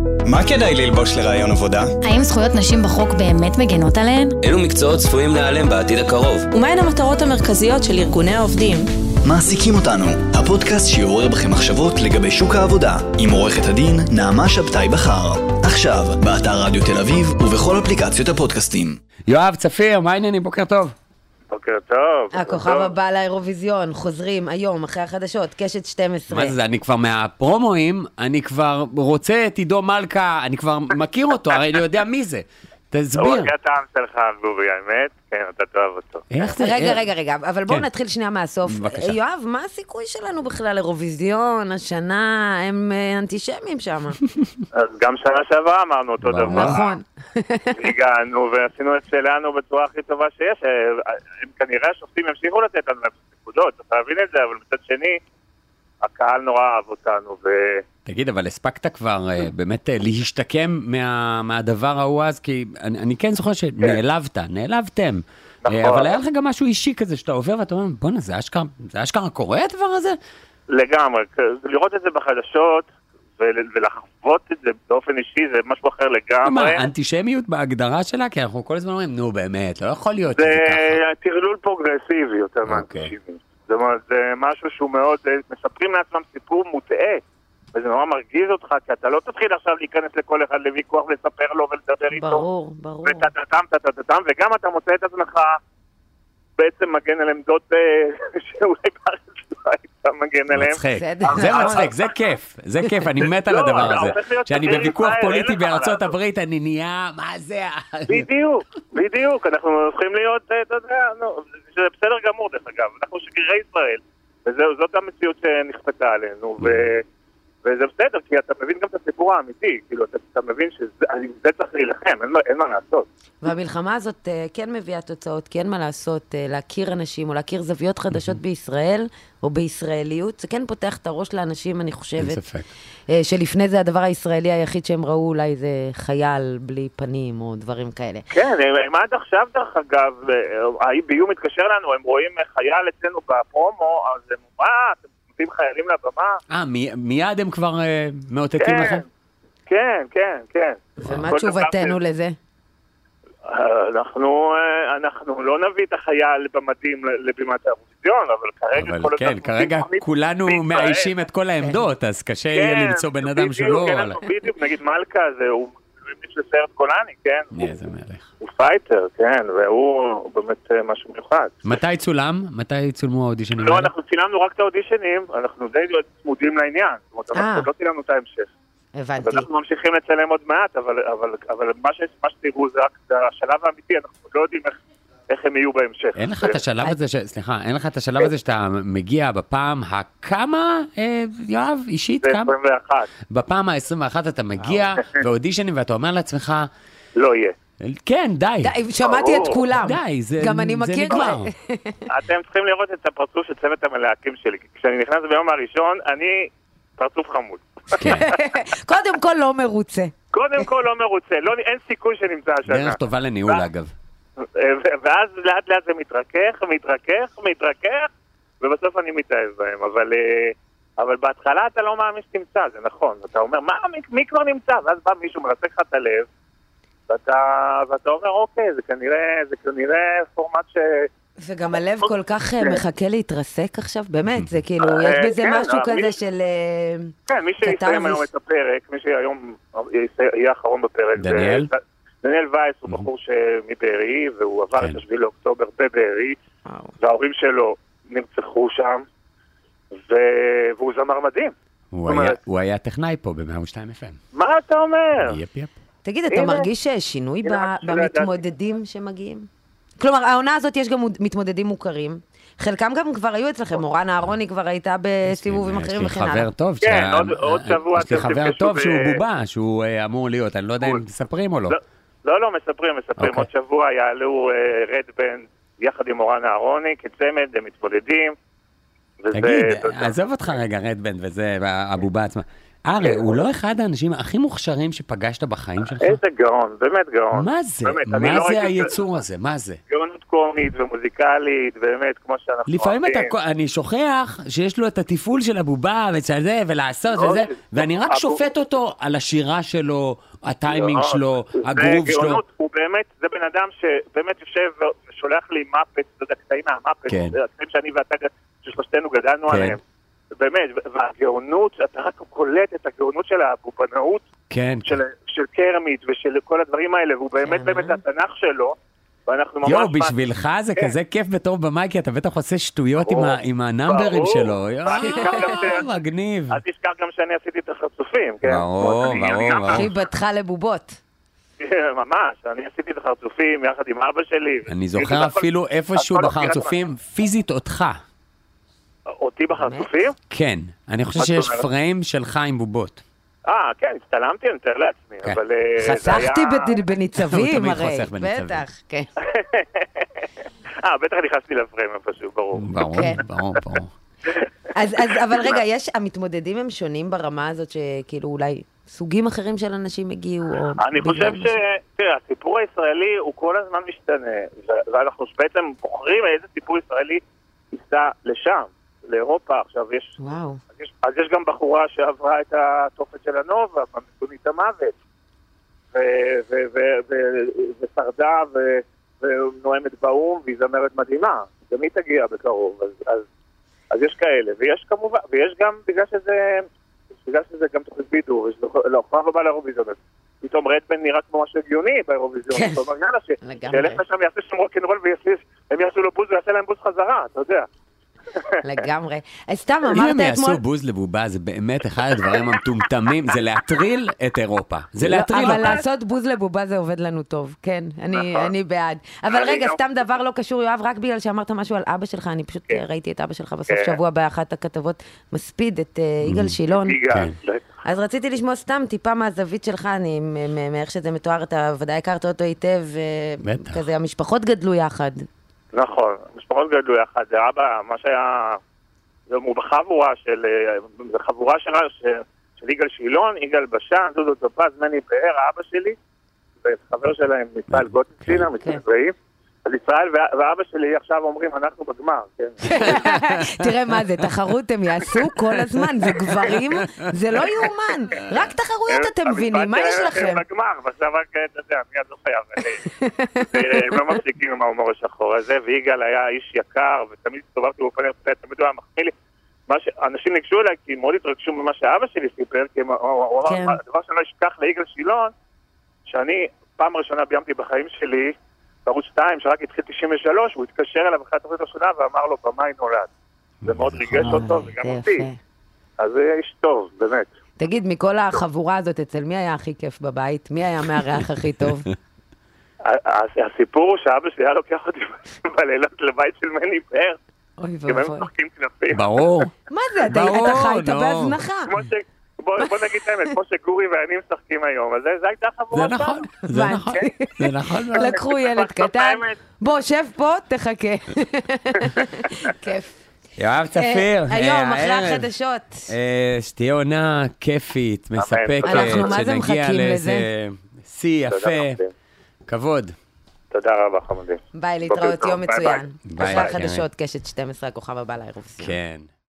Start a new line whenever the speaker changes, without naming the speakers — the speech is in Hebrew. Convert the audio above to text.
מה כדאי ללבוש לרעיון עבודה?
האם זכויות נשים בחוק באמת מגנות עליהן?
אילו מקצועות צפויים להיעלם בעתיד הקרוב?
ומהן המטרות המרכזיות של ארגוני העובדים?
מעסיקים אותנו, הפודקאסט שיעורר בכם מחשבות לגבי שוק העבודה, עם עורכת הדין נעמה שבתאי בחר. עכשיו, באתר רדיו תל אביב ובכל אפליקציות הפודקאסטים.
יואב צפיר, מה העניינים? בוקר טוב.
בוקר טוב.
הכוכב הבא לאירוויזיון, חוזרים היום אחרי החדשות, קשת 12.
מה זה? אני כבר מהפרומואים, אני כבר רוצה את עידו מלכה, אני כבר מכיר אותו, הרי אני יודע מי זה. תסביר.
הוא הטעם שלך, גובי, האמת? כן, אתה תאהב אותו.
איך זה?
רגע, אבל בואו נתחיל שנייה מהסוף.
בבקשה.
יואב, מה הסיכוי שלנו בכלל לאירוויזיון? השנה הם אנטישמיים שם.
אז גם שנה שעברה אמרנו אותו דבר.
נכון.
הגענו ועשינו את שלנו בצורה הכי טובה שיש. הם כנראה השופטים ימשיכו לתת לנו נקודות, אתה מבין את זה, אבל מצד שני, הקהל נורא אהב אותנו.
תגיד, אבל הספקת כבר באמת להשתקם מהדבר ההוא אז, כי אני כן זוכר נעלבתם. אבל היה לך גם משהו אישי כזה שאתה עובר ואתה אומר, בוא'נה, זה אשכרה קורה הדבר הזה?
לגמרי, לראות את זה בחדשות ולחוות את זה באופן אישי זה משהו אחר לגמרי.
מה, אנטישמיות בהגדרה שלה? כי אנחנו כל הזמן אומרים, נו באמת, לא יכול להיות
שזה
ככה.
זה טרלול פרוגרסיבי יותר מאנטישמיות. זאת אומרת, זה משהו שהוא מאוד, מספרים לעצמם סיפור מוטעה, וזה נורא מרגיז אותך, כי אתה לא תתחיל עכשיו להיכנס לכל אחד לוויכוח, לספר לו ולדבר איתו.
ברור.
ותתתם, וגם אתה מוצא את עצמך בעצם מגן על עמדות שאולי בארץ לא היית מגן עליהם.
מצחיק, זה מצחיק, זה כיף, אני מת על הדבר הזה. שאני בוויכוח פוליטי בארצות הברית, אני נהיה, מה זה?
בדיוק, אנחנו הולכים להיות, אתה יודע, זה בסדר גמור דרך אגב, אנחנו שגרירי ישראל, וזאת המציאות שנכפתה עלינו, וזה בסדר, כי אתה מבין גם את הסיפור האמיתי, כאילו, אתה מבין שזה צריך להילחם, אין מה לעשות.
והמלחמה הזאת כן מביאה תוצאות, כי אין מה לעשות, להכיר אנשים, או להכיר זוויות חדשות בישראל, או בישראליות, זה כן פותח את הראש לאנשים, אני חושבת. שלפני זה הדבר הישראלי היחיד שהם ראו, אולי זה חייל בלי פנים, או דברים כאלה.
כן, הם עד עכשיו, דרך אגב, ה-IBU מתקשר לנו, הם רואים חייל אצלנו בפרומו, אז הם אתם נותנים חיילים לבמה.
מיד הם כבר מאותתים לכם?
כן.
ומה תשובתנו לזה?
אנחנו לא נביא את החייל במדים לבימת האירוויזיון, אבל
כרגע כולנו מאיישים את כל העמדות, אז קשה יהיה למצוא בן אדם שלא.
בדיוק, נגיד מלכה, הוא מישהו סרט קולני, כן?
איזה מלך.
הוא פייטר, כן, והוא באמת משהו מיוחד.
מתי צולם? מתי צולמו האודישנים?
לא, אנחנו צילמנו רק את האודישנים, אנחנו די צמודים לעניין, זאת אומרת, אנחנו לא צילמנו את ההמשך.
הבנתי.
אנחנו ממשיכים לצלם עוד מעט, אבל מה שתראו זה רק השלב האמיתי, אנחנו לא יודעים איך הם יהיו בהמשך.
אין לך את השלב הזה, שאתה מגיע בפעם הכמה, יואב, אישית?
21.
בפעם ה-21 אתה מגיע באודישנים ואתה אומר לעצמך,
לא יהיה.
כן, די.
שמעתי את כולם.
די, זה
גם אני מכיר כבר.
אתם צריכים לראות את הפרצוף של צוות המלהקים שלי. כשאני נכנס ביום הראשון, אני פרצוף חמוד.
קודם כל לא מרוצה.
אין סיכוי שנמצא השנה.
דרך טובה לניהול אגב.
ואז לאט לאט זה מתרכך, ובסוף אני מתאהב בהם. אבל בהתחלה אתה לא מאמין שתמצא, זה נכון. אתה אומר, מי כבר נמצא? ואז בא מישהו מרסק לך את הלב, ואתה אומר, אוקיי, זה כנראה פורמט
וגם הלב כל כך מחכה להתרסק עכשיו, באמת, זה כאילו, יש בזה משהו כזה של...
כן, מי שיסיים היום את הפרק, מי שהיום יהיה האחרון בפרק, דניאל וייס הוא בחור מבארי, והוא עבר את 7 לאוקטובר בבארי, וההורים שלו נרצחו שם, והוא זמר מדהים.
הוא היה טכנאי פה ב-102 FM.
מה אתה אומר?
יפ.
תגיד, אתה מרגיש שינוי במתמודדים שמגיעים? כלומר, העונה הזאת יש גם מתמודדים מוכרים. חלקם גם כבר היו אצלכם. מורן אהרוני כבר הייתה בסיבובים אחרים וכן הלאה.
כן, עוד שבוע.
יש לי חבר טוב שהוא בובה, שהוא אמור להיות. אני לא יודע אם מספרים או לא.
לא, מספרים. עוד שבוע יעלו רדבנד יחד עם מורן אהרוני, כצמד, הם מתמודדים.
תגיד, עזוב אותך רגע, רדבנד וזה, הבובה עצמה. הרי הוא לא אחד האנשים הכי מוכשרים שפגשת בחיים שלך?
איזה גאון, באמת גאון.
מה זה? מה זה היצור הזה? מה זה?
גאונות קומית ומוזיקלית, באמת, כמו שאנחנו...
לפעמים אני שוכח שיש לו את התפעול של הבובה וצזה ולעשות וזה, ואני רק שופט אותו על השירה שלו, הטיימינג שלו, הגרוב שלו.
הוא באמת, זה בן אדם שבאמת יושב ושולח לי מפת, זה הקטעים מהמפת, זה הקטעים שאני ואתה, ששלושתנו גדלנו עליהם. באמת, והגאונות, אתה רק קולט את הגאונות של הבובנאות, של קרמית ושל כל הדברים האלה, והוא באמת באמת התנ"ך שלו, ואנחנו ממש...
יו, בשבילך זה כזה כיף בתור במאי, כי אתה בטח עושה שטויות עם הנאמברים שלו. מגניב.
אל תשכח גם שאני עשיתי את החרצופים, כן?
ברור.
הכי בתך לבובות.
ממש, אני עשיתי את החרצופים יחד עם אבא שלי.
אני זוכר אפילו איפשהו בחרצופים, פיזית אותך.
אותי בחרצופים?
כן, אני חושב שיש פריים שלך עם בובות.
כן, הצטלמתי, אני מתאר לעצמי, אבל...
חסכתי בניצבים, הרי.
הוא תמיד חוסך בניצבים.
בטח, כן.
בטח נכנסתי לפריים פשוט, ברור.
ברור.
אבל
רגע, המתמודדים הם שונים ברמה הזאת שכאילו אולי סוגים אחרים של אנשים הגיעו?
אני חושב תראה, הסיפור הישראלי הוא כל הזמן משתנה, ואנחנו בעצם בוחרים איזה סיפור ישראלי ייסע לשם. לאירופה, עכשיו יש...
וואו.
אז יש גם בחורה שעברה את התופת של הנובה, במתונית המוות, ושרדה ונואמת באום, והיא זמרת מדהימה. גם היא תגיע בקרוב, אז יש כאלה. ויש כמובן, ויש גם, בגלל שזה גם תוכנית בידור, לא, כבר הבא לאירוויזיון, פתאום רדמן נראה כמו משהו הגיוני באירוויזיון.
כן,
לגמרי. שילך לשם, יעשה שם רוקנרול והם יעשו לו בוז ויעשה להם בוז חזרה, אתה יודע.
לגמרי. סתם אמרת
אתמול... אם הם יעשו בוז לבובה, זה באמת אחד הדברים המטומטמים, זה להטריל את אירופה. זה להטריל אותה.
אבל לעשות בוז לבובה זה עובד לנו טוב, כן, אני בעד. אבל רגע, סתם דבר לא קשור, יואב, רק בגלל שאמרת משהו על אבא שלך, אני פשוט ראיתי את אבא שלך בסוף שבוע באחת הכתבות, מספיד את יגאל שילון. אז רציתי לשמוע סתם טיפה מהזווית שלך, מאיך שזה מתואר, אתה ודאי הכרת אותו היטב, כזה המשפחות גדלו יחד.
נכון, משפחות גדלו יחד, זה אבא, מה שהיה, זה בחבורה של, זה חבורה של יגאל שילון, יגאל בשן, דודו טופז, מני פאר, האבא שלי, וחבר שלהם, ישראל גוטצינה, מצטרעים. אז ישראל ואבא שלי עכשיו אומרים, אנחנו בגמר, כן.
תראה מה זה, תחרות הם יעשו כל הזמן, זה גברים, זה לא יאומן, רק תחרויות אתם מבינים, מה יש לכם?
הם בגמר, ועכשיו רק, אתה יודע, מי את זוכר, הם לא מפסיקים עם ההומור השחור הזה, ויגאל היה איש יקר, ותמיד הסתובבתי באופן יפה, תמיד הוא היה מחמיא לי. אנשים ניגשו אליי, כי מאוד התרגשו ממה שאבא שלי סיפר, כי הוא אמר, הדבר שאני לא אשכח ליגאל שילון, שאני פעם ראשונה ביימתי בחיים שלי, בערוץ 2, שרק התחיל 93, הוא התקשר אליו אחרי התוכנית הראשונה ואמר לו, במאי נולד. זה מאוד ריגש אותו, וגם אותי. אז זה איש טוב, באמת.
תגיד, מכל החבורה הזאת, אצל מי היה הכי כיף בבית? מי היה מארח הכי טוב?
הסיפור הוא שאבא שלי היה לוקח אותי בלילות לבית של מני פאר.
אוי
ואבוי. כי הם משחקים כנפים.
ברור.
מה זה? אתה חי איתו בהזנחה.
בוא נגיד האמת, כמו שגורי ואני משחקים היום, אז זה הייתה חבורה שם.
זה נכון.
לקחו ילד קטן, בוא, שב פה, תחכה. כיף.
יואב צפיר,
היום, אחרי החדשות.
שתהיה עונה כיפית, מספקת, שנגיע לאיזה שיא יפה, כבוד.
תודה רבה, חמודי.
ביי, להתראות, יום מצוין. אחרי החדשות, קשת 12, הכוכב הבא לאירוויזיון.
כן.